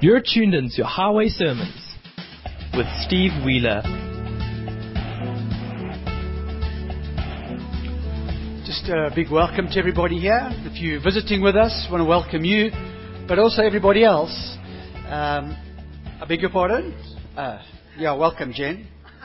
You're tuned into Highway Sermons with Steve Wheeler. Just a big welcome to everybody here. If you're visiting with us, I want to welcome you, but also everybody else. I beg your pardon? Welcome, Jen.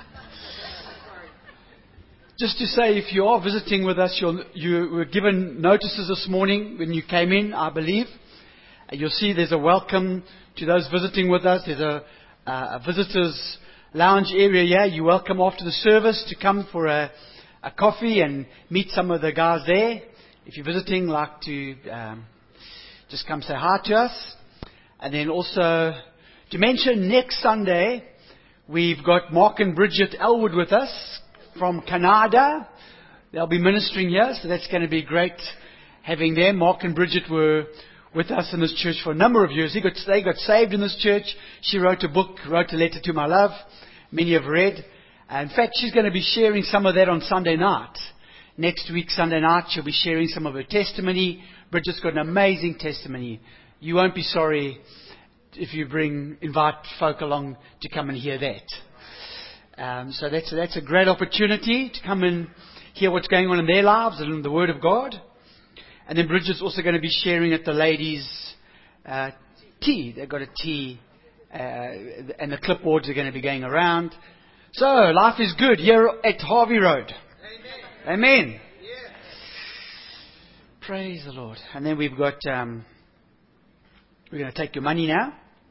Just to say, if you are visiting with us, you were given notices this morning when you came in, I believe. You'll see there's a welcome to those visiting with us. There's a visitors lounge area here. You're welcome after the service to come for a coffee and meet some of the guys there. If you're visiting, like to just come say hi to us. And then also to mention, next Sunday we've got Mark and Bridget Elwood with us from Canada. They'll be ministering here, so that's going to be great having them. Mark and Bridget were with us in this church for a number of years. They got saved in this church. She wrote a book, wrote a letter to my love. Many have read. In fact, she's going to be sharing some of that on Sunday night. Next week, Sunday night, she'll be sharing some of her testimony. Bridget's got an amazing testimony. You won't be sorry if you invite folk along to come and hear that. So that's a great opportunity to come and hear what's going on in their lives and in the Word of God. And then Bridget's also going to be sharing at the ladies' tea. They've got a tea, and the clipboards are going to be going around. So, life is good here at Harvey Road. Amen. Amen. Yeah. Praise the Lord. And then we've got, we're going to take your money now.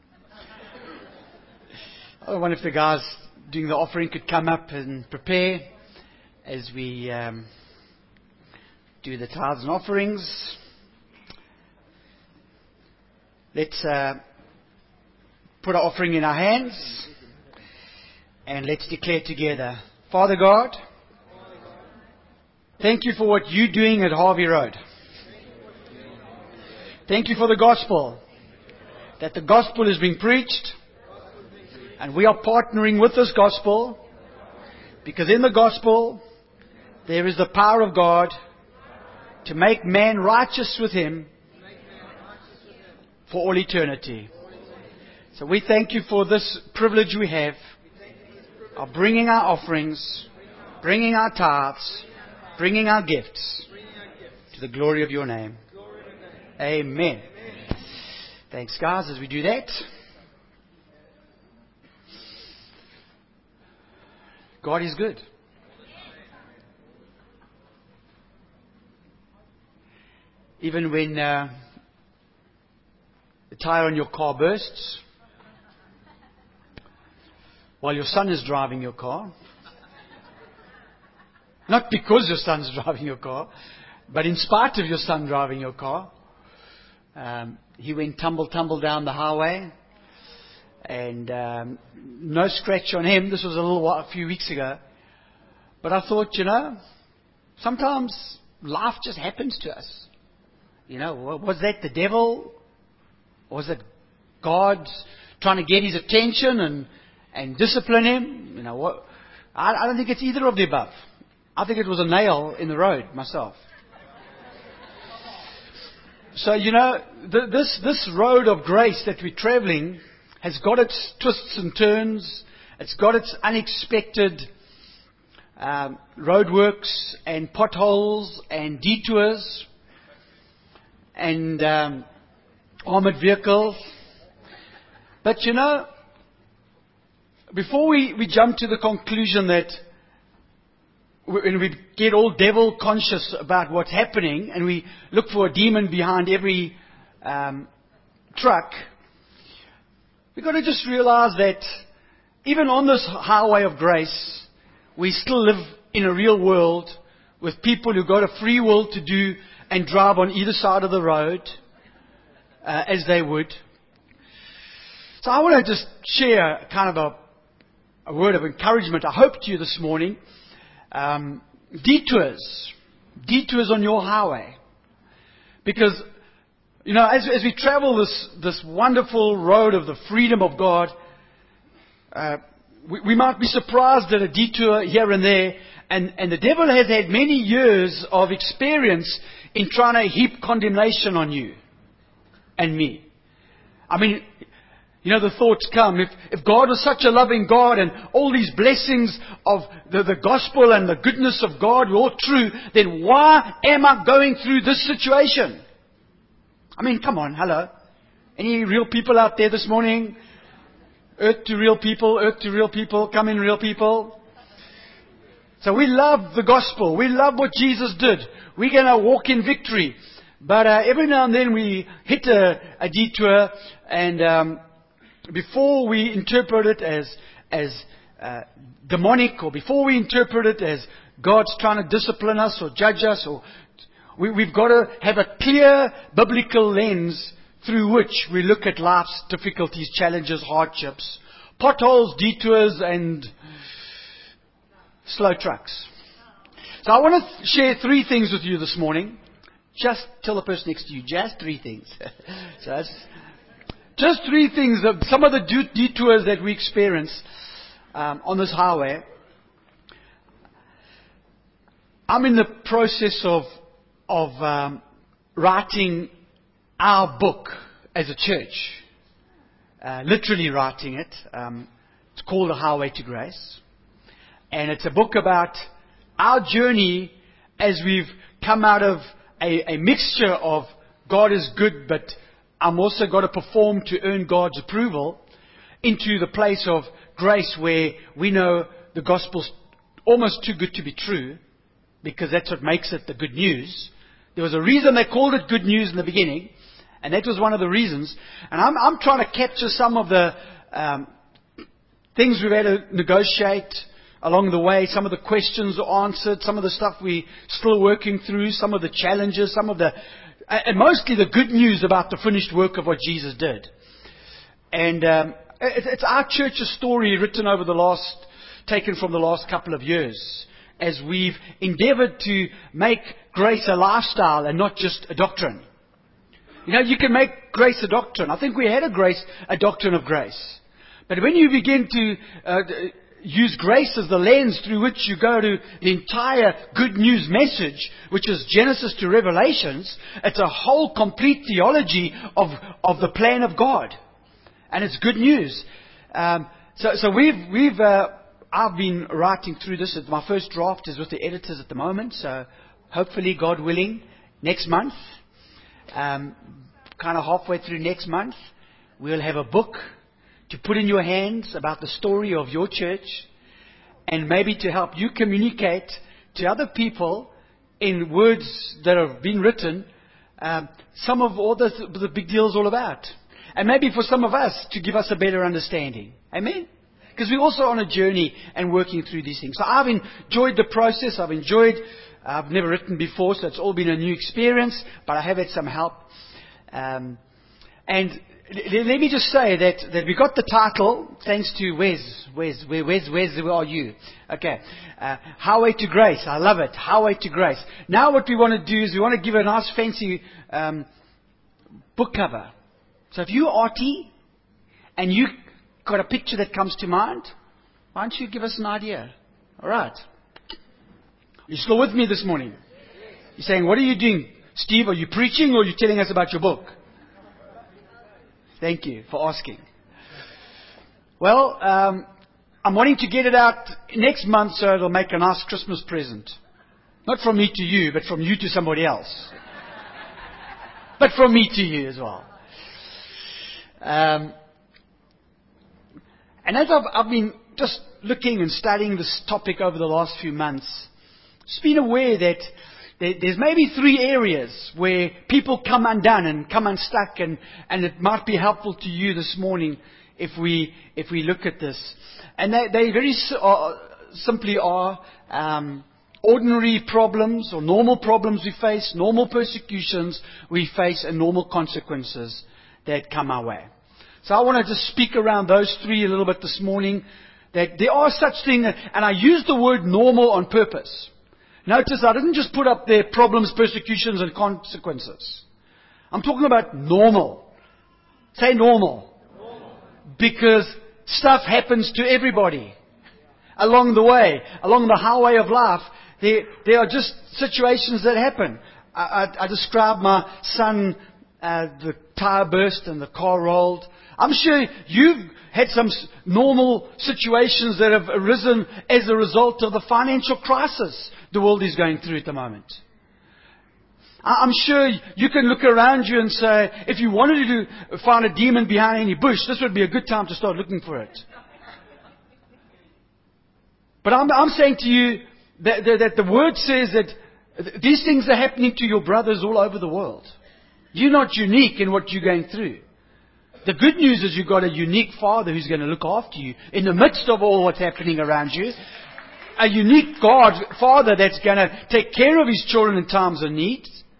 I wonder if the guys doing the offering could come up and prepare as we do the tithes and offerings. Let's put our offering in our hands and let's declare together. Father God, thank you for what you're doing at Harvey Road. Thank you for the gospel, that the gospel is being preached and we are partnering with this gospel, because in the gospel there is the power of God to make man righteous with Him for all eternity. So we thank you for this privilege we have of bringing our offerings, bringing our tithes, bringing our gifts to the glory of your name. Amen. Thanks, guys, as we do that. God is good. Even when the tire on your car bursts, while your son is driving your car, not because your son's driving your car, but in spite of your son driving your car, he went tumble down the highway, and no scratch on him. This was a few weeks ago, but I thought, sometimes life just happens to us. Was that the devil? Or was it God trying to get his attention and discipline him? I don't think it's either of the above. I think it was a nail in the road myself. So, this road of grace that we're traveling has got its twists and turns. It's got its unexpected roadworks and potholes and detours and armored vehicles. But before we jump to the conclusion that when we get all devil conscious about what's happening and we look for a demon behind every truck, we've got to just realize that even on this highway of grace, we still live in a real world with people who got a free will to do and drive on either side of the road as they would. So I want to just share kind of a word of encouragement, I hope, to you this morning. Detours on your highway. Because, as we travel this wonderful road of the freedom of God, we might be surprised at a detour here and there. And the devil has had many years of experience in trying to heap condemnation on you and me. I mean, You know, the thoughts come, if God was such a loving God and all these blessings of the gospel and the goodness of God were all true, then why am I going through this situation? I mean, come on, hello. Any real people out there this morning? Earth to real people, come in real people. So we love the gospel. We love what Jesus did. We're going to walk in victory. But every now and then we hit a detour, and before we interpret it as demonic, or before we interpret it as God's trying to discipline us or judge us, or we've got to have a clear biblical lens through which we look at life's difficulties, challenges, hardships, potholes, detours, and slow trucks. So I want to share 3 things with you this morning. Just tell the person next to you, just 3 things. So that's just 3 things of some of the detours that we experience on this highway. I'm in the process of writing our book as a church. Literally writing it. It's called The Highway to Grace. And it's a book about our journey as we've come out of a mixture of God is good, but I'm also got to perform to earn God's approval, into the place of grace where we know the gospel's almost too good to be true, because that's what makes it the good news. There was a reason they called it good news in the beginning, and that was one of the reasons. And I'm trying to capture some of the things we've had to negotiate along the way, some of the questions are answered, some of the stuff we're still working through, some of the challenges, and mostly the good news about the finished work of what Jesus did. And it's our church's story written taken from the last couple of years, as we've endeavored to make grace a lifestyle and not just a doctrine. You know, you can make grace a doctrine. I think we had a doctrine of grace. But when you begin to use grace as the lens through which you go to the entire good news message, which is Genesis to Revelations, it's a whole complete theology of the plan of God. And it's good news. So I've been writing through this. My first draft is with the editors at the moment. So hopefully, God willing, next month, kind of halfway through next month, we'll have a book to put in your hands about the story of your church, and maybe to help you communicate to other people in words that have been written some of all the big deal's all about. And maybe for some of us to give us a better understanding. Amen? Because we're also on a journey and working through these things. So I've enjoyed the process. I've never written before, so it's all been a new experience, but I have had some help. And let me just say that we got the title thanks to Wes. Where are you? Okay. Highway to Grace. I love it. Highway to Grace. Now what we want to do is we want to give a nice fancy book cover. So if you're arty and you got a picture that comes to mind, why don't you give us an idea? All right. You're still with me this morning? You're saying, what are you doing? Steve, are you preaching or are you telling us about your book? Thank you for asking. Well, I'm wanting to get it out next month so it'll make a nice Christmas present. Not from me to you, but from you to somebody else. But from me to you as well. And as I've been just looking and studying this topic over the last few months, just been aware that there's maybe 3 areas where people come undone and come unstuck, and it might be helpful to you this morning if we look at this. And they very simply are ordinary problems or normal problems we face, normal persecutions we face, and normal consequences that come our way. So I want to just speak around those 3 a little bit this morning, that there are such things, and I use the word normal on purpose. Notice I didn't just put up there problems, persecutions, and consequences. I'm talking about normal. Say normal. Because stuff happens to everybody. Along the way, along the highway of life, there are just situations that happen. I described my son, the tire burst and the car rolled. I'm sure you've had some normal situations that have arisen as a result of the financial crisis the world is going through at the moment. I'm sure you can look around you and say, if you wanted to find a demon behind any bush, this would be a good time to start looking for it. But I'm saying to you that the Word says that these things are happening to your brothers all over the world. You're not unique in what you're going through. The good news is you've got a unique Father who's going to look after you in the midst of all what's happening around you. A unique Father that's going to take care of His children in times of need.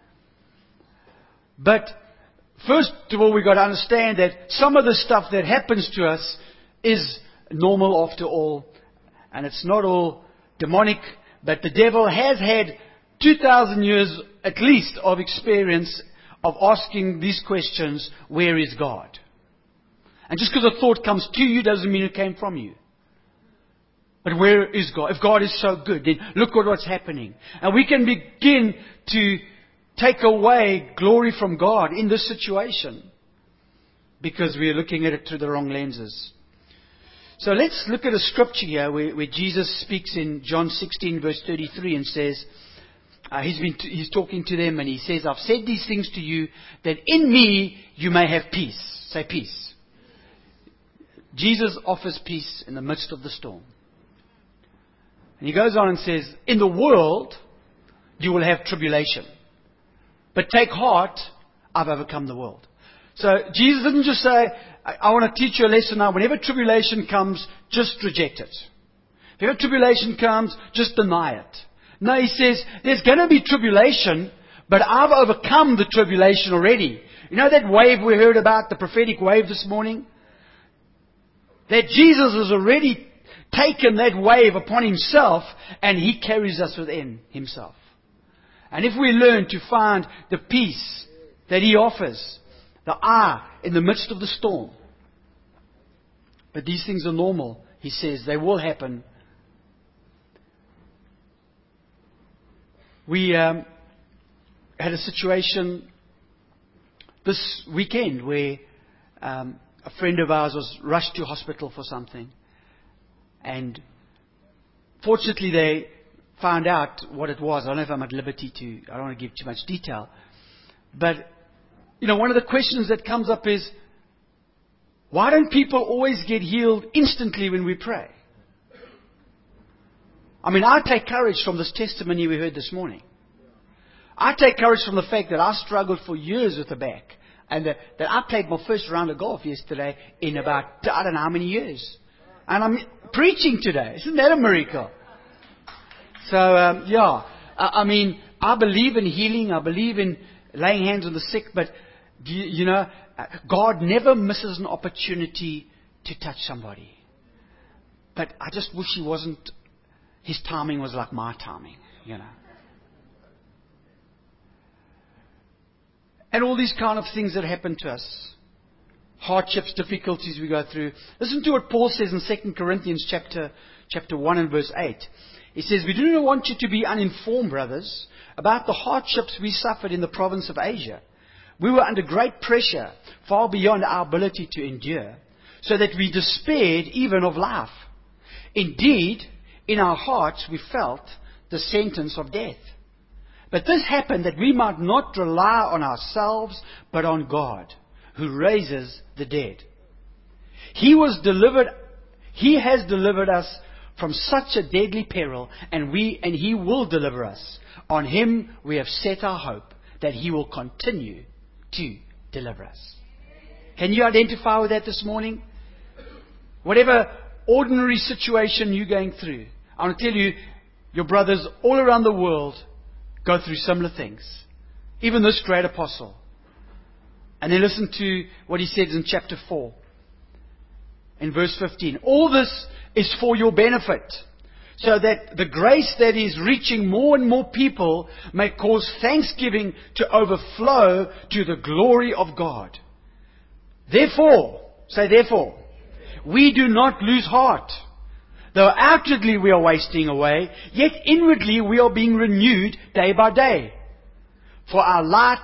But first of all, we've got to understand that some of the stuff that happens to us is normal after all. And it's not all demonic. But the devil has had 2,000 years at least of experience of asking these questions, where is God? And just because a thought comes to you doesn't mean it came from you. But where is God? If God is so good, then look at what's happening. And we can begin to take away glory from God in this situation because we are looking at it through the wrong lenses. So let's look at a scripture here where Jesus speaks in John 16 verse 33 and says, he's talking to them and He says, I've said these things to you that in me you may have peace. Say peace. Jesus offers peace in the midst of the storm. And He goes on and says, in the world you will have tribulation. But take heart, I've overcome the world. So Jesus didn't just say, I want to teach you a lesson now. Whenever tribulation comes, just reject it. If ever tribulation comes, just deny it. No, He says, there's going to be tribulation, but I've overcome the tribulation already. You know that wave we heard about, the prophetic wave this morning? That Jesus has already taken that wave upon Himself, and He carries us within Himself. And if we learn to find the peace that He offers, the in the midst of the storm. But these things are normal, He says. They will happen. We had a situation this weekend where a friend of ours was rushed to hospital for something. And fortunately they found out what it was. I don't know if I'm at liberty to, I don't want to give too much detail. But, one of the questions that comes up is, why don't people always get healed instantly when we pray? I take courage from this testimony we heard this morning. I take courage from the fact that I struggled for years with the back. And that I played my first round of golf yesterday in about, I don't know how many years. And I'm preaching today. Isn't that a miracle? So, I believe in healing. I believe in laying hands on the sick. But, God never misses an opportunity to touch somebody. But I just wish His timing was like my timing, And all these kind of things that happen to us. Hardships, difficulties we go through. Listen to what Paul says in 2 Corinthians chapter 1 and verse 8. He says, we do not want you to be uninformed, brothers, about the hardships we suffered in the province of Asia. We were under great pressure, far beyond our ability to endure, so that we despaired even of life. Indeed, in our hearts we felt the sentence of death. But this happened that we might not rely on ourselves, but on God, who raises the dead. He has delivered us from such a deadly peril, and He will deliver us. On Him we have set our hope that He will continue to deliver us. Can you identify with that this morning? Whatever ordinary situation you're going through, I want to tell you, your brothers all around the world go through similar things. Even this great apostle. And then listen to what he says in chapter 4. In verse 15. All this is for your benefit, so that the grace that is reaching more and more people may cause thanksgiving to overflow to the glory of God. Therefore, say therefore, we do not lose heart. Though outwardly we are wasting away, yet inwardly we are being renewed day by day. For our light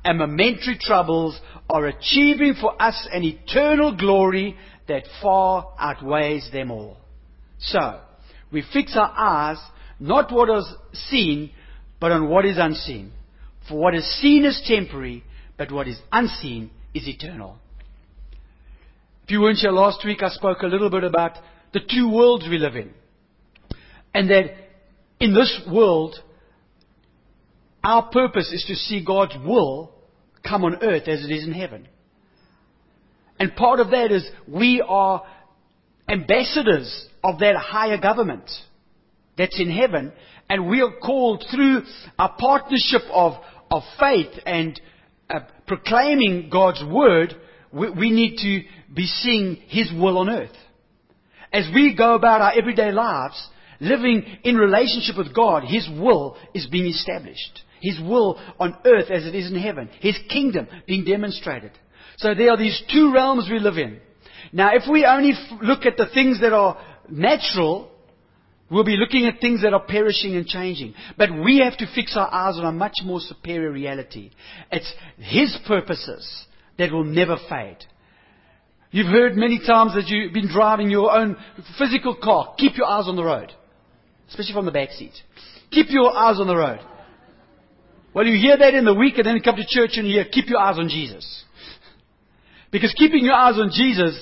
and momentary troubles are achieving for us an eternal glory that far outweighs them all. So, we fix our eyes not what is seen, but on what is unseen. For what is seen is temporary, but what is unseen is eternal. If you weren't here last week, I spoke a little bit about the two worlds we live in. And that in this world, our purpose is to see God's will come on earth as it is in heaven. And part of that is we are ambassadors of that higher government that's in heaven. And we are called through our partnership of faith and proclaiming God's word, we need to be seeing His will on earth. As we go about our everyday lives, living in relationship with God, His will is being established. His will on earth as it is in heaven. His kingdom being demonstrated. So there are these two realms we live in. Now, if we only look at the things that are natural, we'll be looking at things that are perishing and changing. But we have to fix our eyes on a much more superior reality. It's His purposes that will never fade. You've heard many times that you've been driving your own physical car. Keep your eyes on the road. Especially from the back seat. Keep your eyes on the road. Well, you hear that in the week and then you come to church and you hear, keep your eyes on Jesus. Because keeping your eyes on Jesus,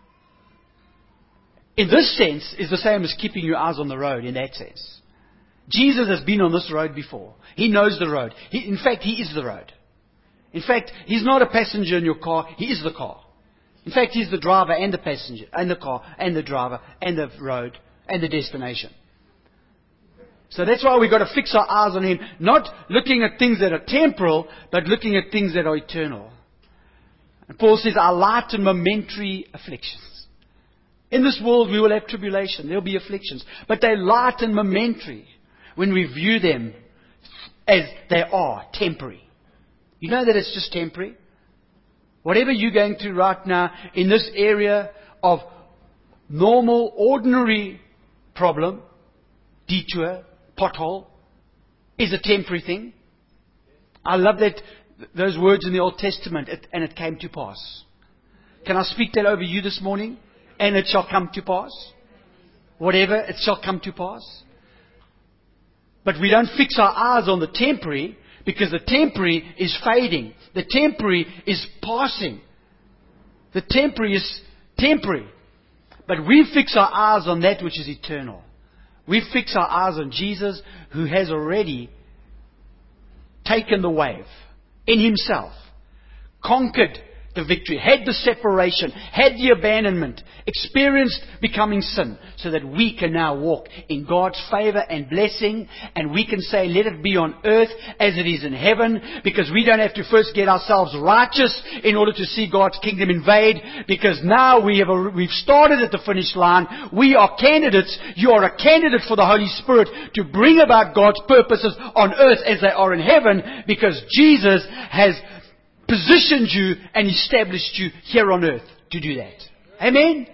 in this sense, is the same as keeping your eyes on the road in that sense. Jesus has been on this road before. He knows the road. In fact, He is the road. In fact, He's not a passenger in your car. He is the car. In fact, He's the driver and the passenger and the car and the driver and the road and the destination. So that's why we've got to fix our eyes on Him. Not looking at things that are temporal, but looking at things that are eternal. And Paul says, our light and momentary afflictions. In this world we will have tribulation. There will be afflictions. But they're light and momentary when we view them as they are, temporary. You know that it's just temporary? Whatever you're going through right now in this area of normal, ordinary problem, detour, pothole, is a temporary thing. I love that those words in the Old Testament, and it came to pass. Can I speak that over you this morning? And it shall come to pass. Whatever, it shall come to pass. But we don't fix our eyes on the temporary, because the temporary is fading. The temporary is passing. The temporary is temporary. But we fix our eyes on that which is eternal. We fix our eyes on Jesus, who has already taken the wave in Himself, conquered the victory, had the separation, had the abandonment, experienced becoming sin, so that we can now walk in God's favor and blessing, and we can say, let it be on earth as it is in heaven, because we don't have to first get ourselves righteous in order to see God's kingdom invade, because now we've started at the finish line. We are candidates. You are a candidate for the Holy Spirit to bring about God's purposes on earth as they are in heaven, because Jesus has positioned you and established you here on earth to do that. Amen?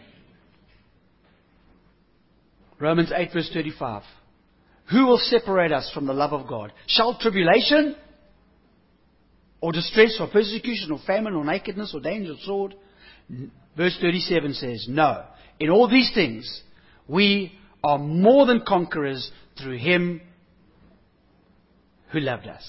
Romans 8 verse 35. Who will separate us from the love of God? Shall tribulation, or distress, or persecution, or famine, or nakedness, or danger, or sword? Verse 37 says, no. In all these things, we are more than conquerors through Him who loved us.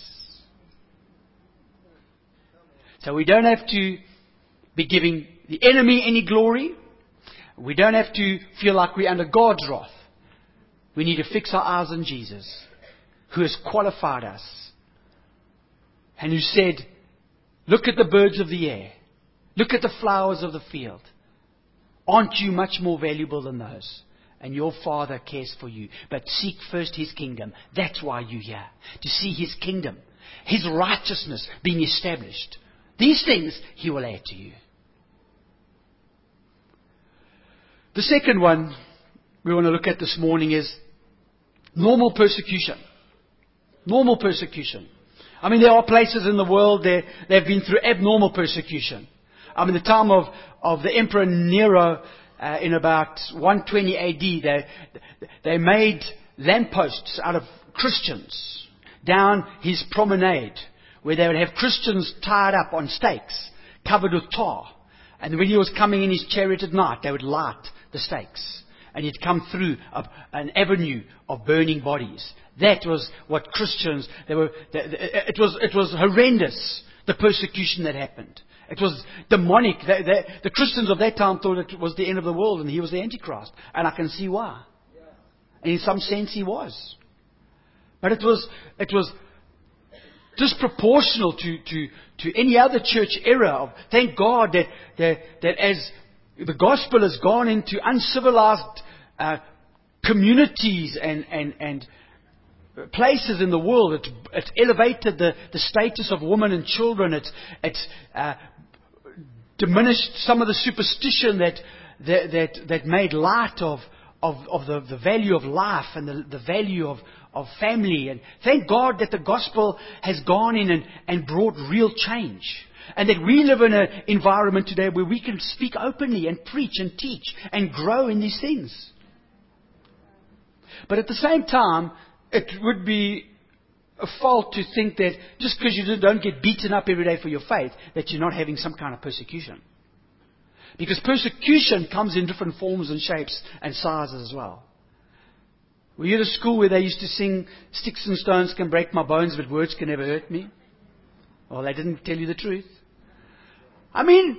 So we don't have to be giving the enemy any glory. We don't have to feel like we're under God's wrath. We need to fix our eyes on Jesus, who has qualified us and who said, look at the birds of the air. Look at the flowers of the field. Aren't you much more valuable than those? And your Father cares for you. But seek first His kingdom. That's why you're here. To see His kingdom, His righteousness being established. These things He will add to you. The second one we want to look at this morning is normal persecution. Normal persecution. I mean, there are places in the world that they've been through abnormal persecution. I mean, the time of the Emperor Nero in about 120 AD, they made lampposts out of Christians down his promenade, where they would have Christians tied up on stakes, covered with tar. And when he was coming in his chariot at night, they would light the stakes. And he'd come through an avenue of burning bodies. That was what Christians, it was horrendous, the persecution that happened. It was demonic. The Christians of that time thought it was the end of the world and he was the Antichrist. And I can see why. And in some sense he was. But it was disproportional to any other church era. Thank God that as the gospel has gone into uncivilized communities and places in the world, it elevated the status of women and children. It's diminished some of the superstition that made light of the value of life and the value of family. And thank God that the gospel has gone in and brought real change. And that we live in an environment today where we can speak openly and preach and teach and grow in these things. But at the same time, it would be a fault to think that just because you don't get beaten up every day for your faith, that you're not having some kind of persecution. Because persecution comes in different forms and shapes and sizes as well. Were you at a school where they used to sing, "Sticks and stones can break my bones, but words can never hurt me"? Well, they didn't tell you the truth. I mean,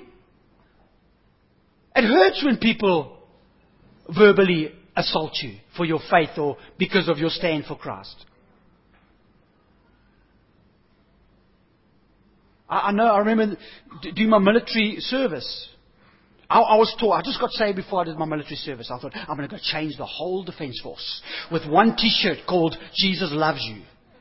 it hurts when people verbally assault you for your faith or because of your stand for Christ. I remember doing my military service. I was taught, I just got saved before I did my military service. I thought, I'm going to go change the whole Defence Force with one t-shirt called "Jesus Loves You."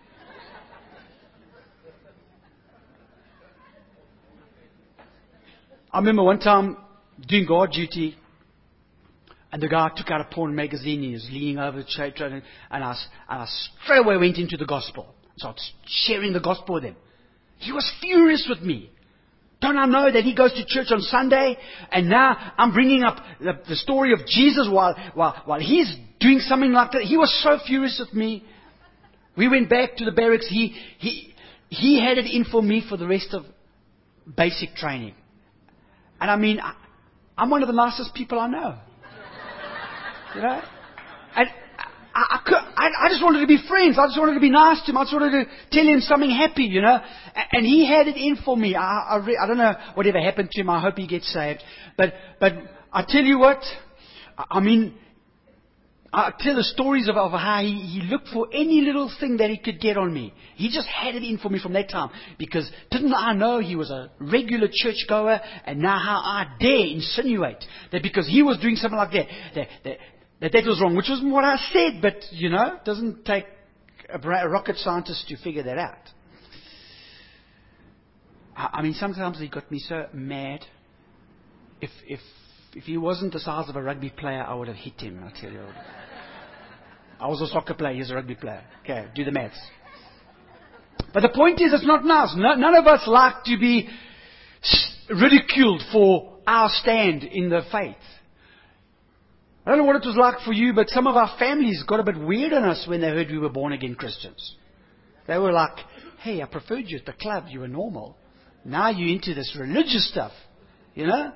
I remember one time doing guard duty, and the guy took out a porn magazine. He was leaning over the shade, and I straight away went into the gospel. So I was sharing the gospel with him. He was furious with me. Don't I know that he goes to church on Sunday, and now I'm bringing up the story of Jesus while he's doing something like that? He was so furious with me. We went back to the barracks. He had it in for me for the rest of basic training. And I mean, I'm one of the nicest people I know. You know? And I just wanted to be friends. I just wanted to be nice to him. I just wanted to tell him something happy, you know. And he had it in for me. I don't know whatever happened to him. I hope he gets saved. But I tell you what, I mean, I tell the stories of how he looked for any little thing that he could get on me. He just had it in for me from that time. Because didn't I know he was a regular churchgoer? And now how I dare insinuate that because he was doing something like that was wrong. Which was what I said. But, you know, it doesn't take a rocket scientist to figure that out. I mean, sometimes he got me so mad. If he wasn't the size of a rugby player, I would have hit him, I tell you. I was a soccer player, he's a rugby player. Okay, do the maths. But the point is, it's not nice. None of us like to be ridiculed for our stand in the faith. I don't know what it was like for you, but some of our families got a bit weird on us when they heard we were born-again Christians. They were like, "Hey, I preferred you at the club, you were normal. Now you're into this religious stuff, you know?"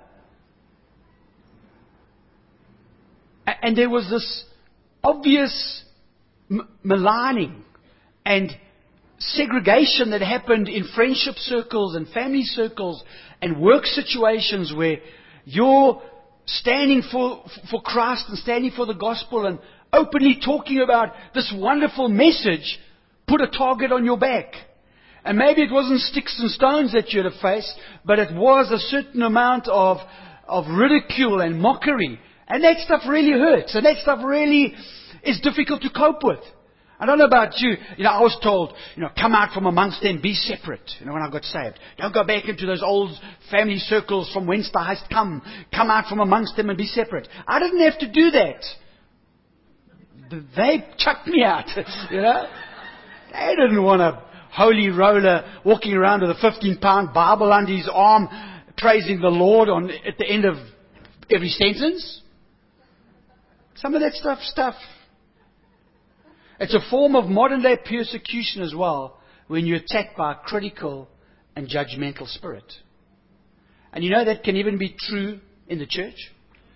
And there was this obvious maligning and segregation that happened in friendship circles and family circles and work situations where you're standing for Christ and standing for the gospel and openly talking about this wonderful message put a target on your back. And maybe it wasn't sticks and stones that you'd have faced, but it was a certain amount of ridicule and mockery. And that stuff really hurts. And that stuff really is difficult to cope with. I don't know about you. You know, I was told, you know, come out from amongst them, be separate. You know, when I got saved. Don't go back into those old family circles from whence thou hast come. Come out from amongst them and be separate. I didn't have to do that. They chucked me out. You know. They didn't want a holy roller walking around with a 15-pound Bible under his arm, praising the Lord at the end of every sentence. Some of that stuff. It's a form of modern day persecution as well. when you're attacked by a critical and judgmental spirit. And you know that can even be true in the church.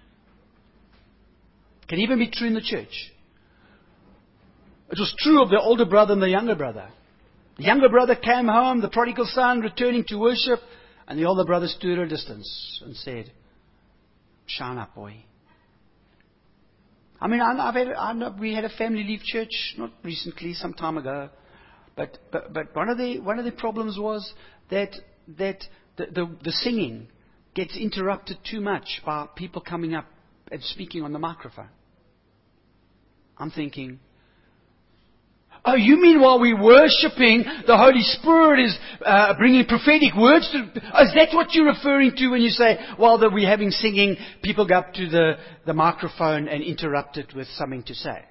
Can even be true in the church. It was true of the older brother and the younger brother. The younger brother came home, the prodigal son returning to worship, and the older brother stood at a distance and said, "Shine up, boy." I mean, we had a family leave church, not recently, some time ago. But one of the problems was that the singing gets interrupted too much by people coming up and speaking on the microphone. I'm thinking, oh, you mean while we're worshipping, the Holy Spirit is bringing prophetic words to... Is that what you're referring to when you say, while we're having singing, people go up to the microphone and interrupt it with something to say?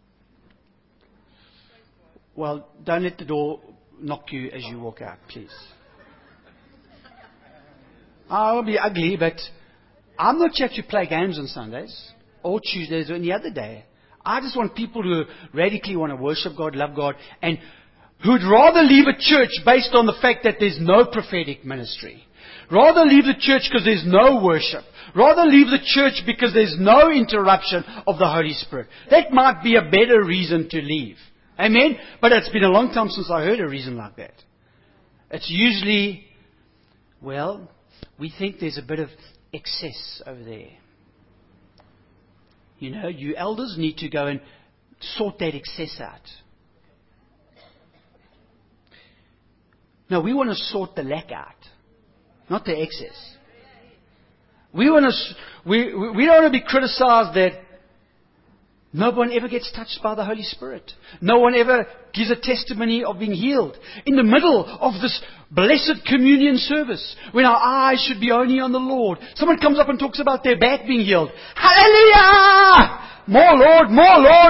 Well, don't let the door knock you as you walk out, please. I'll be ugly, but I'm not here to play games on Sundays or Tuesdays or any other day. I just want people who radically want to worship God, love God, and who'd rather leave a church based on the fact that there's no prophetic ministry. Rather leave the church because there's no worship. Rather leave the church because there's no interruption of the Holy Spirit. That might be a better reason to leave. Amen? But it's been a long time since I heard a reason like that. It's usually, well, we think there's a bit of excess over there. You know, you elders need to go and sort that excess out. No, we want to sort the lack out, not the excess. We don't want to be criticized that no one ever gets touched by the Holy Spirit. No one ever gives a testimony of being healed. In the middle of this blessed communion service, when our eyes should be only on the Lord, someone comes up and talks about their back being healed. Hallelujah! More Lord, more Lord.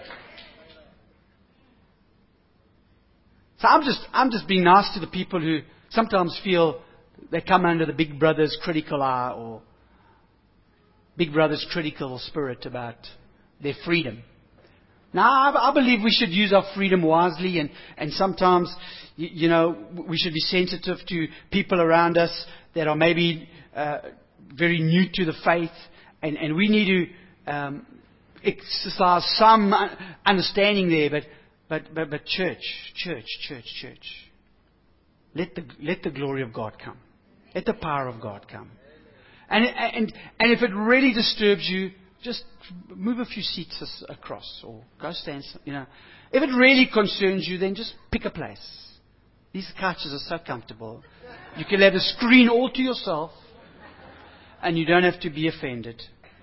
So I'm just being nice to the people who sometimes feel they come under the big brother's critical eye or big brother's critical spirit about their freedom. Now, I believe we should use our freedom wisely, and sometimes, you know, we should be sensitive to people around us that are maybe very new to the faith, and we need to exercise some understanding there. But church. Let the glory of God come. Let the power of God come. And if it really disturbs you, just move a few seats across or go stand, you know. If it really concerns you, then just pick a place. These couches are so comfortable. You can have the screen all to yourself and you don't have to be offended.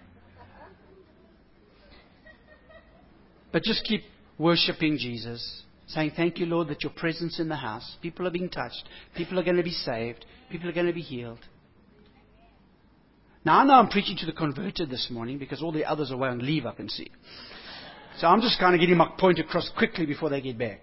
But just keep worshiping Jesus, saying, thank you, Lord, that your presence in the house. People are being touched. People are going to be saved. People are going to be healed. Now, I know I'm preaching to the converted this morning because all the others are away on leave, I can see. So I'm just kind of getting my point across quickly before they get back.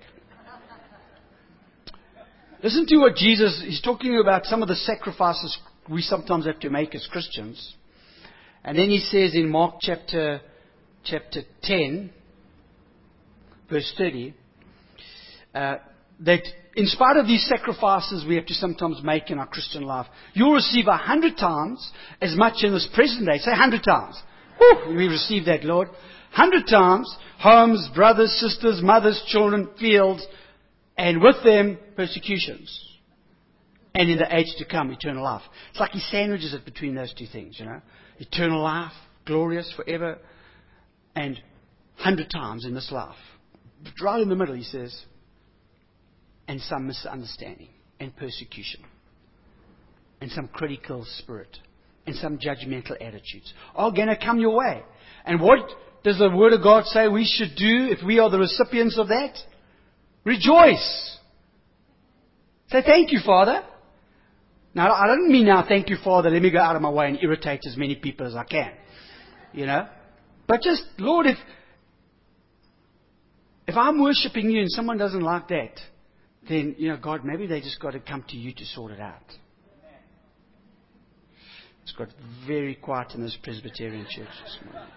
Listen to what Jesus is talking about, some of the sacrifices we sometimes have to make as Christians. And then he says in Mark chapter 10, verse 30, that in spite of these sacrifices we have to sometimes make in our Christian life, you'll receive 100 times as much in this present day. Say 100 times. Woo, we receive that, Lord. 100 times, homes, brothers, sisters, mothers, children, fields, and with them, persecutions. And in the age to come, eternal life. It's like he sandwiches it between those two things, you know. Eternal life, glorious forever, and 100 times in this life. But right in the middle, he says, and some misunderstanding and persecution and some critical spirit and some judgmental attitudes are going to come your way. And what does the Word of God say we should do if we are the recipients of that? Rejoice. Say, thank you, Father. Now, I don't mean now, thank you, Father, let me go out of my way and irritate as many people as I can. You know? But just, Lord, if I'm worshipping you and someone doesn't like that, then, you know, God, maybe they just got to come to you to sort it out. It's got very quiet in this Presbyterian church this morning.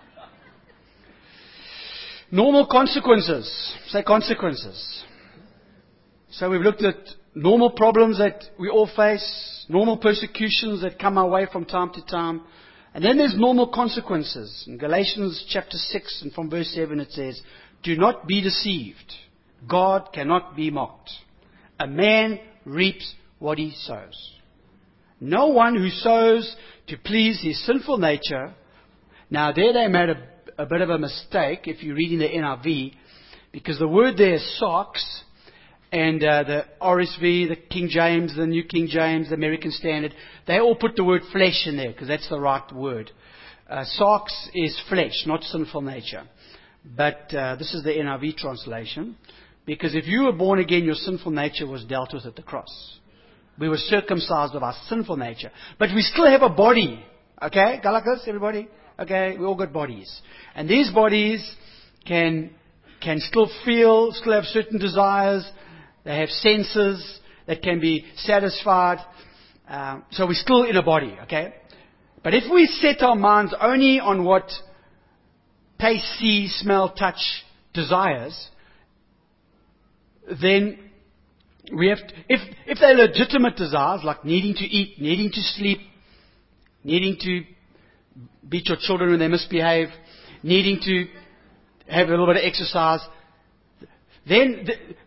Normal consequences. Say consequences. So we've looked at normal problems that we all face, normal persecutions that come our way from time to time. And then there's normal consequences. In Galatians chapter 6 and from verse 7 it says, "Do not be deceived. God cannot be mocked. A man reaps what he sows. No one who sows to please his sinful nature." Now there they made a bit of a mistake if you're reading the NIV, because the word there is sarx, and the RSV, the King James, the New King James, the American Standard, they all put the word flesh in there because that's the right word. Sarx is flesh, not sinful nature. But this is the NIV translation, because if you were born again, your sinful nature was dealt with at the cross. We were circumcised of our sinful nature. But we still have a body. Okay? Galactus, everybody? Okay, we all got bodies. And these bodies can still feel, still have certain desires. They have senses that can be satisfied. So we're still in a body, okay? But if we set our minds only on what taste, see, smell, touch desires, then we have to, if they're legitimate desires, like needing to eat, needing to sleep, needing to beat your children when they misbehave, needing to have a little bit of exercise, then,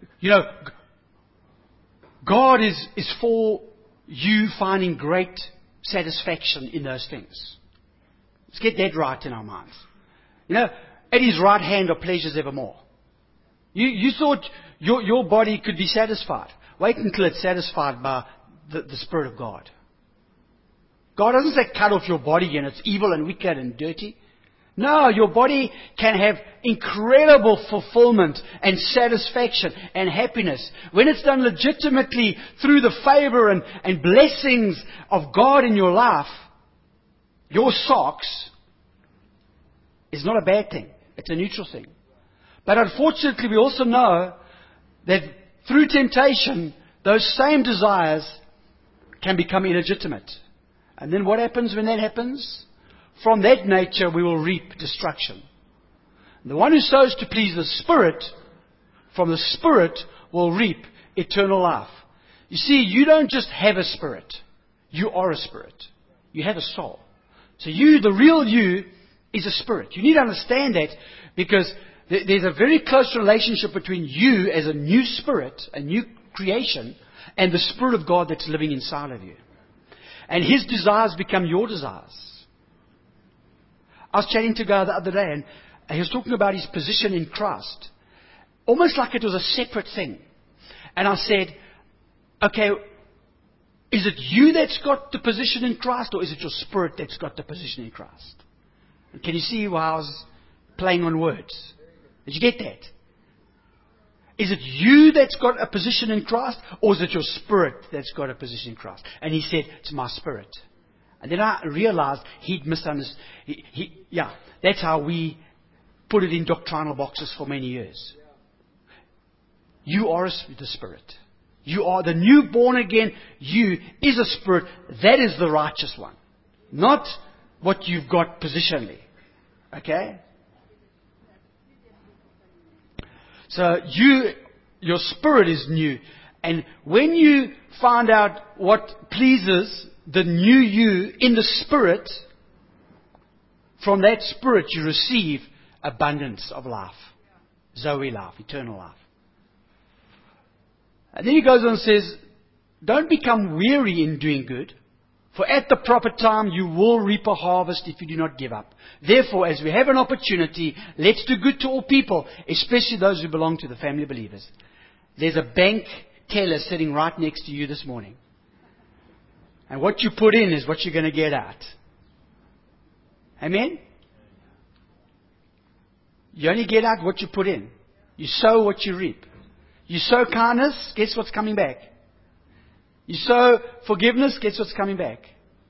God is for you finding great satisfaction in those things. Let's get that right in our minds. At His right hand are pleasures evermore. You thought your body could be satisfied. Wait until it's satisfied by the Spirit of God. God doesn't say cut off your body and it's evil and wicked and dirty. No, your body can have incredible fulfillment and satisfaction and happiness when it's done legitimately through the favor and blessings of God in your life. Your socks is not a bad thing. It's a neutral thing. But unfortunately, we also know that through temptation, those same desires can become illegitimate. And then what happens when that happens? From that nature we will reap destruction. The one who sows to please the Spirit, from the Spirit will reap eternal life. You see, you don't just have a spirit. You are a spirit. You have a soul. So you, the real you, is a spirit. You need to understand that, because there's a very close relationship between you as a new spirit, a new creation, and the Spirit of God that's living inside of you. And His desires become your desires. I was chatting to a guy the other day, and he was talking about his position in Christ. Almost like it was a separate thing. And I said, okay, is it you that's got the position in Christ, or is it your spirit that's got the position in Christ? And can you see how I was playing on words? Did you get that? Is it you that's got a position in Christ, or is it your spirit that's got a position in Christ? And he said, it's my spirit. And then I realized he'd misunderstood. That's how we put it in doctrinal boxes for many years. You are the Spirit. You are the new born again. You is a spirit. That is the righteous one. Not what you've got positionally. Okay? So your spirit is new. And when you find out what pleases the new you in the Spirit, from that Spirit you receive abundance of life. Zoe life, eternal life. And then he goes on and says, don't become weary in doing good, for at the proper time you will reap a harvest if you do not give up. Therefore, as we have an opportunity, let's do good to all people, especially those who belong to the family of believers. There's a bank teller sitting right next to you this morning. And what you put in is what you're going to get out. Amen? You only get out what you put in. You sow what you reap. You sow kindness, guess what's coming back? You sow forgiveness, guess what's coming back?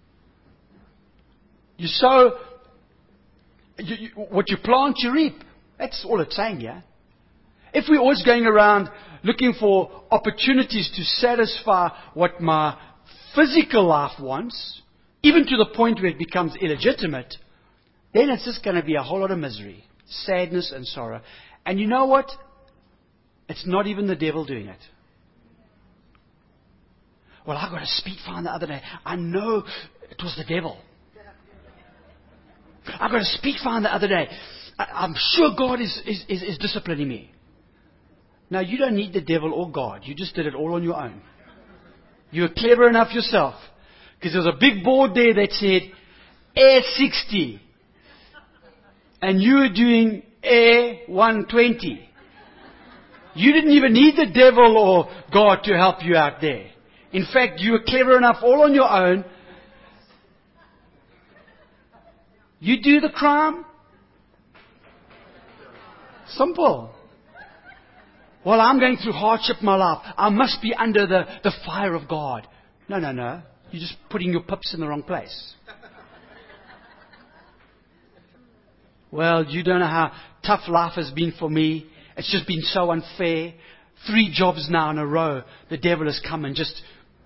You sow what you plant, you reap. That's all it's saying here. If we're always going around looking for opportunities to satisfy what my physical life wants, even to the point where it becomes illegitimate, then it's just going to be a whole lot of misery, sadness and sorrow. And you know what? It's not even the devil doing it. Well, I got a speed fine the other day. I know it was the devil. I got a speed fine the other day. I'm sure God is disciplining me. Now, you don't need the devil or God. You just did it all on your own. You were clever enough yourself. Because there was a big board there that said, Air 60. And you were doing Air 120. You didn't even need the devil or God to help you out there. In fact, you were clever enough all on your own. You do the crime. Simple. Well, I'm going through hardship in my life. I must be under the fire of God. No. You're just putting your pips in the wrong place. Well, you don't know how tough life has been for me. It's just been so unfair. 3 jobs now in a row. The devil has come and just...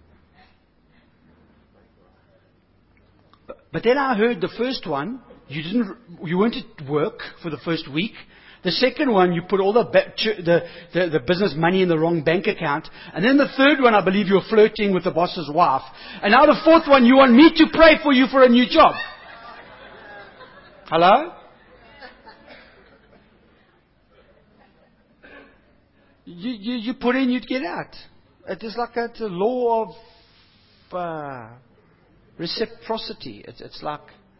But then I heard the first one, you weren't at work for the first week. The second one, you put all the business money in the wrong bank account. And then the third one, I believe you're flirting with the boss's wife. And now the fourth one, you want me to pray for you for a new job. Hello? You put in, you'd get out. It is like a law of reciprocity. It's like...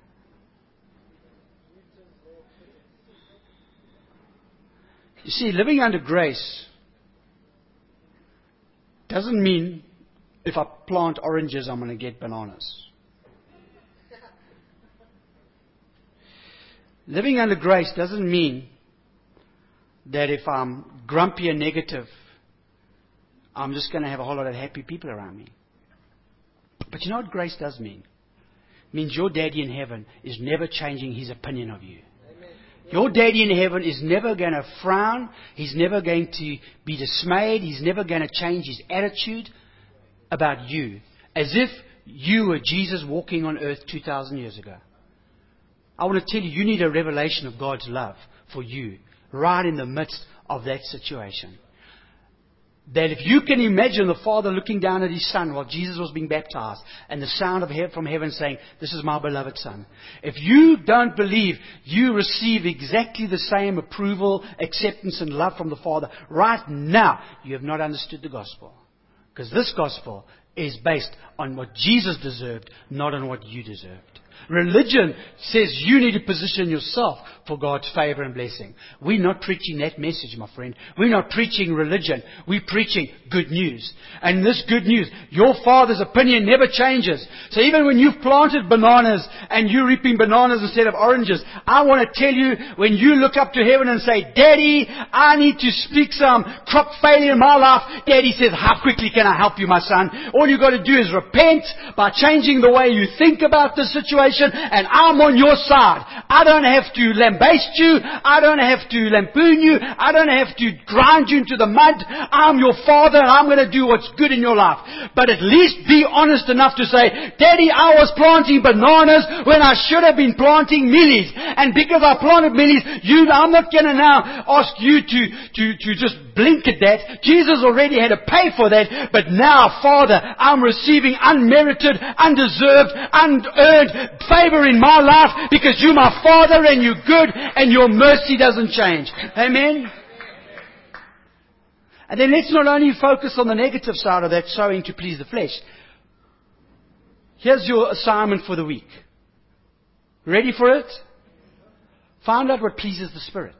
You see, living under grace doesn't mean if I plant oranges, I'm going to get bananas. Living under grace doesn't mean that if I'm grumpy and negative, I'm just going to have a whole lot of happy people around me. But you know what grace does mean? It means your daddy in heaven is never changing his opinion of you. Your daddy in heaven is never going to frown. He's never going to be dismayed. He's never going to change his attitude about you. As if you were Jesus walking on earth 2,000 years ago. I want to tell you, you need a revelation of God's love for you right in the midst of that situation. That if you can imagine the Father looking down at His Son while Jesus was being baptized and the sound of from heaven saying, "This is my beloved Son." If you don't believe you receive exactly the same approval, acceptance and love from the Father right now, you have not understood the gospel. Because this gospel is based on what Jesus deserved, not on what you deserved. Religion says you need to position yourself for God's favor and blessing. We're not preaching that message, my friend. We're not preaching religion. We're preaching good news. And this good news, your Father's opinion never changes. So even when you've planted bananas and you're reaping bananas instead of oranges, I want to tell you, when you look up to heaven and say, "Daddy, I need to speak some crop failure in my life," Daddy says, "How quickly can I help you, my son?" All you've got to do is repent by changing the way you think about the situation. And I'm on your side. I don't have to lambaste you. I don't have to lampoon you. I don't have to grind you into the mud. I'm your Father and I'm going to do what's good in your life. But at least be honest enough to say, "Daddy, I was planting bananas when I should have been planting millies. And because I planted millies, I'm not going to now ask you to just blink at that. Jesus already had to pay for that. But now, Father, I'm receiving unmerited, undeserved, unearned favor in my life because you're my Father and you're good and your mercy doesn't change." Amen? And then let's not only focus on the negative side of that, sowing to please the flesh. Here's your assignment for the week. Ready for it? Find out what pleases the Spirit.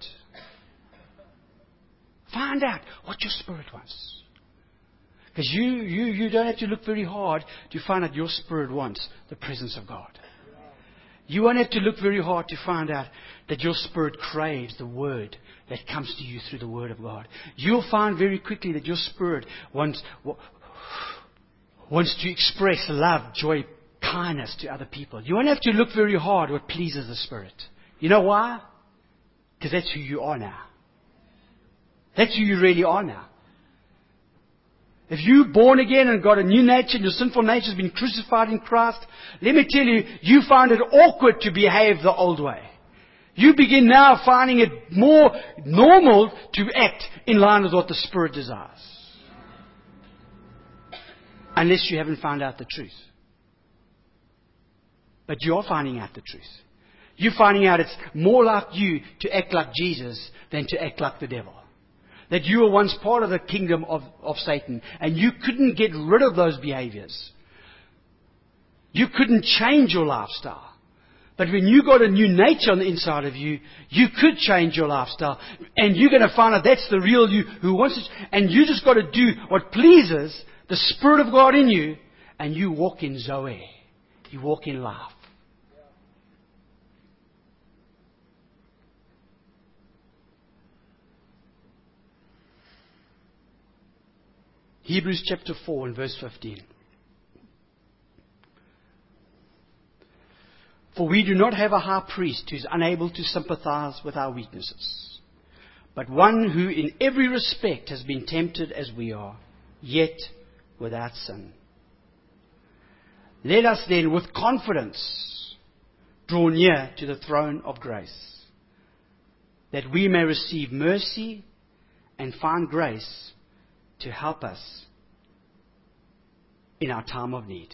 Find out what your Spirit wants. Because you don't have to look very hard to find out your Spirit wants the presence of God. You won't have to look very hard to find out that your spirit craves the Word that comes to you through the Word of God. You'll find very quickly that your spirit wants to express love, joy, kindness to other people. You won't have to look very hard what pleases the Spirit. You know why? Because that's who you are now. That's who you really are now. If you're born again and got a new nature and your sinful nature has been crucified in Christ, let me tell you, you find it awkward to behave the old way. You begin now finding it more normal to act in line with what the Spirit desires. unless you haven't found out the truth. But you're finding out the truth. You're finding out it's more like you to act like Jesus than to act like the devil. That you were once part of the kingdom of Satan, and you couldn't get rid of those behaviors. You couldn't change your lifestyle. But when you got a new nature on the inside of you, you could change your lifestyle. And you're going to find out that's the real you who wants it. And you just got to do what pleases the Spirit of God in you, and you walk in Zoe. You walk in life. Hebrews chapter 4 and verse 15. For we do not have a high priest who is unable to sympathize with our weaknesses, but one who in every respect has been tempted as we are, yet without sin. Let us then with confidence draw near to the throne of grace, that we may receive mercy and find grace to help us in our time of need.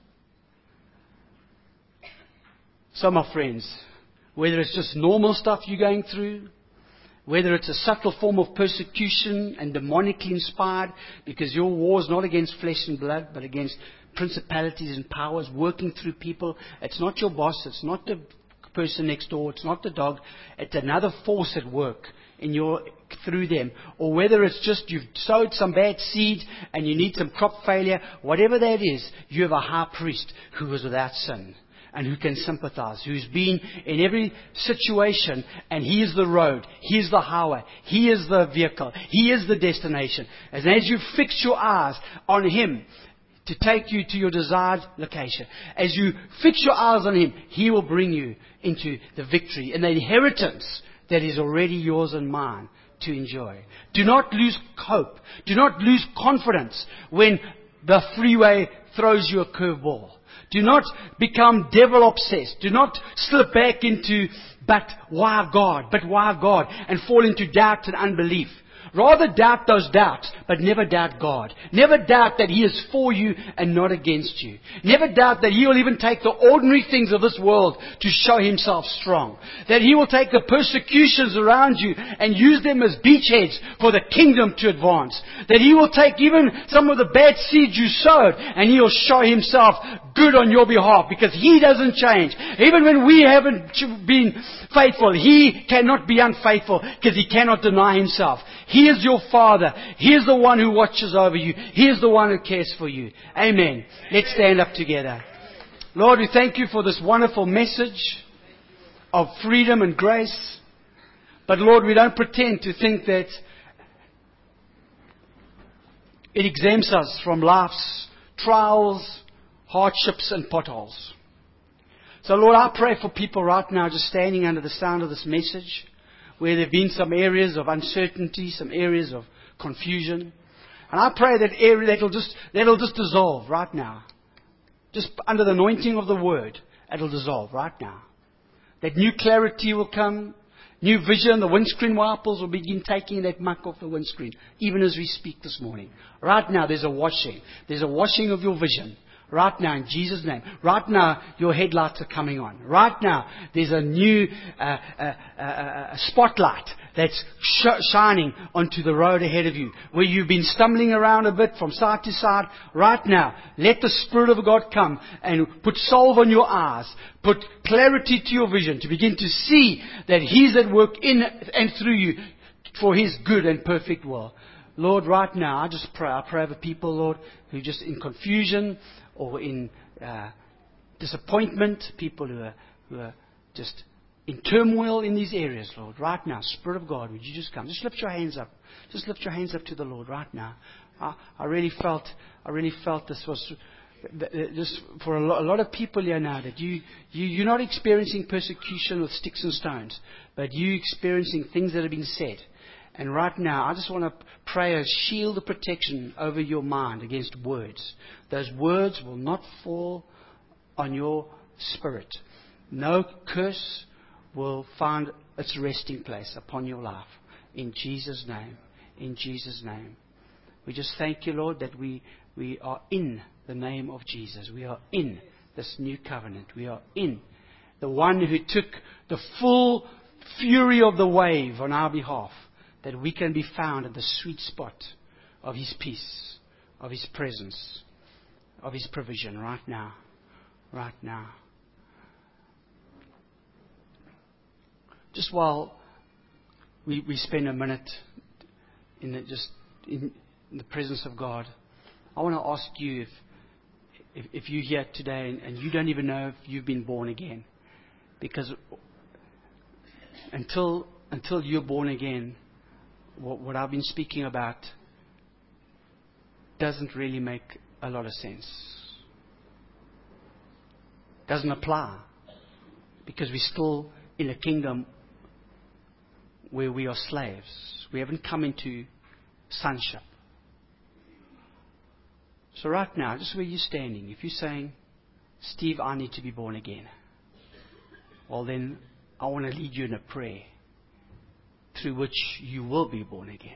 So, my friends, whether it's just normal stuff you're going through, whether it's a subtle form of persecution and demonically inspired, because your war is not against flesh and blood, but against principalities and powers working through people. It's not your boss, it's not the person next door, it's not the dog, it's another force at work through them. Or whether it's just you've sowed some bad seed and you need some crop failure, whatever that is, you have a high priest who was without sin and who can sympathize, who's been in every situation, and He is the road, He is the highway, He is the vehicle, He is the destination. And as you fix your eyes on Him to take you to your desired location, as you fix your eyes on Him, He will bring you into the victory and the inheritance that is already yours and mine to enjoy. Do not lose hope. Do not lose confidence when the freeway throws you a curveball. Do not become devil obsessed. Do not slip back into, but why God? But why God? And fall into doubt and unbelief. Rather doubt those doubts, but never doubt God. Never doubt that He is for you and not against you. Never doubt that He will even take the ordinary things of this world to show Himself strong. That He will take the persecutions around you and use them as beachheads for the kingdom to advance. That He will take even some of the bad seeds you sowed and He will show Himself good on your behalf, because He doesn't change. Even when we haven't been faithful, He cannot be unfaithful because He cannot deny Himself. He is your Father. He is the one who watches over you. He is the one who cares for you. Amen. Let's stand up together. Lord, we thank You for this wonderful message of freedom and grace. But Lord, we don't pretend to think that it exempts us from life's trials, hardships and potholes. So Lord, I pray for people right now just standing under the sound of this message, where there have been some areas of uncertainty, some areas of confusion. And I pray that area that'll just dissolve right now. Just under the anointing of the Word, it'll dissolve right now. That new clarity will come, new vision, the windscreen wipers will begin taking that muck off the windscreen, even as we speak this morning. Right now there's a washing. There's a washing of your vision. Right now, in Jesus' name. Right now, your headlights are coming on. Right now, there's a new spotlight that's shining onto the road ahead of you. Where you've been stumbling around a bit from side to side. Right now, let the Spirit of God come and put salve on your eyes. Put clarity to your vision to begin to see that He's at work in and through you for His good and perfect will. Lord, right now, I just pray. I pray over people, Lord, who are just in confusion or in disappointment, people who are just in turmoil in these areas, Lord. Right now, Spirit of God, would You just come? Just lift your hands up. Just lift your hands up to the Lord right now. I really felt this was just for a lot of people here now, that you're not experiencing persecution with sticks and stones, but you're experiencing things that have been said. And right now, I just want to pray a shield of protection over your mind against words. Those words will not fall on your spirit. No curse will find its resting place upon your life. In Jesus' name. In Jesus' name. We just thank You, Lord, that we We are in the name of Jesus. We are in this new covenant. We are in the one who took the full fury of the wave on our behalf, that we can be found at the sweet spot of His peace, of His presence, of His provision right now. Right now. Just while we spend a minute in the presence of God, I want to ask you if you're here today and you don't even know if you've been born again. Because until you're born again, what I've been speaking about doesn't really make a lot of sense. Doesn't apply. Because we're still in a kingdom where we are slaves. We haven't come into sonship. So right now, just where you're standing, if you're saying, Steve, I need to be born again, well then, I want to lead you in a prayer through which you will be born again.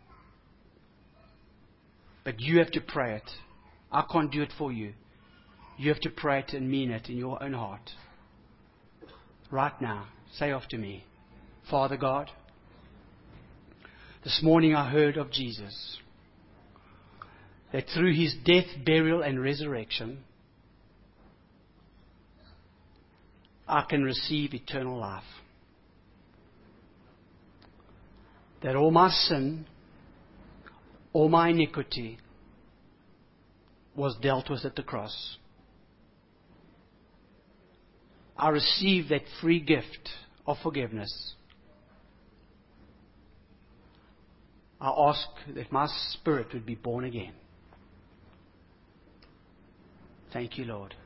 But you have to pray it. I can't do it for you. You have to pray it and mean it in your own heart. Right now, say after me, Father God, this morning I heard of Jesus, that through His death, burial, and resurrection, I can receive eternal life. That all my sin, all my iniquity was dealt with at the cross. I receive that free gift of forgiveness. I ask that my spirit would be born again. Thank you, Lord.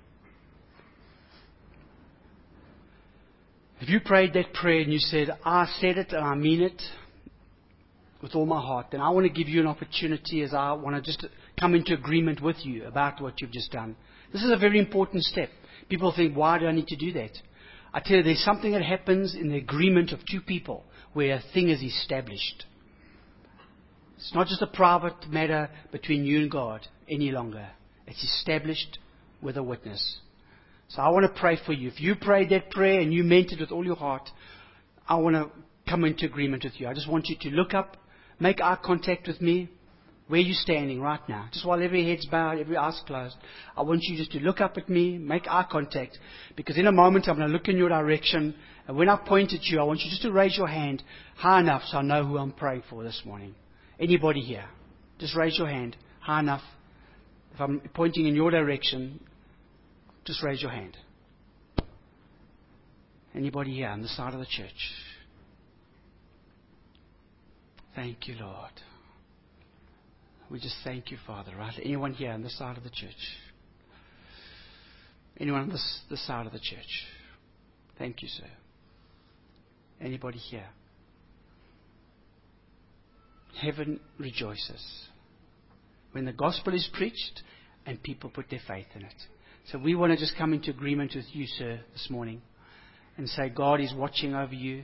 If you prayed that prayer and you said, I said it and I mean it with all my heart, then I want to give you an opportunity, as I want to just come into agreement with you about what you've just done. This is a very important step. People think, why do I need to do that? I tell you, there's something that happens in the agreement of two people where a thing is established. It's not just a private matter between you and God any longer. It's established with a witness. So I want to pray for you. If you prayed that prayer and you meant it with all your heart, I want to come into agreement with you. I just want you to look up, make eye contact with me, where you're standing right now. Just while every head's bowed, every eye's closed, I want you just to look up at me, make eye contact, because in a moment I'm going to look in your direction, and when I point at you, I want you just to raise your hand high enough so I know who I'm praying for this morning. Anybody here? Just raise your hand high enough. If I'm pointing in your direction, just raise your hand. Anybody here on the side of the church? Thank you, Lord. We just thank you, Father. Right? Anyone here on the side of the church? Anyone on this side of the church? Thank you, sir. Anybody here? Heaven rejoices when the gospel is preached and people put their faith in it. So we want to just come into agreement with you, sir, this morning, and say God is watching over you,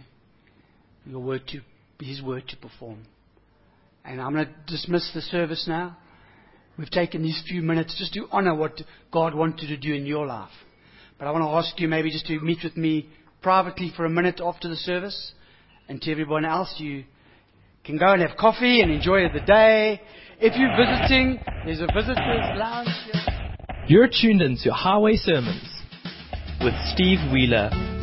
His word to perform. And I'm going to dismiss the service now. We've taken these few minutes just to honor what God wanted to do in your life. But I want to ask you maybe just to meet with me privately for a minute after the service. And to everyone else, you can go and have coffee and enjoy the day. If you're visiting, there's a visitor's lounge here. You're tuned into Highway Sermons with Steve Wheeler.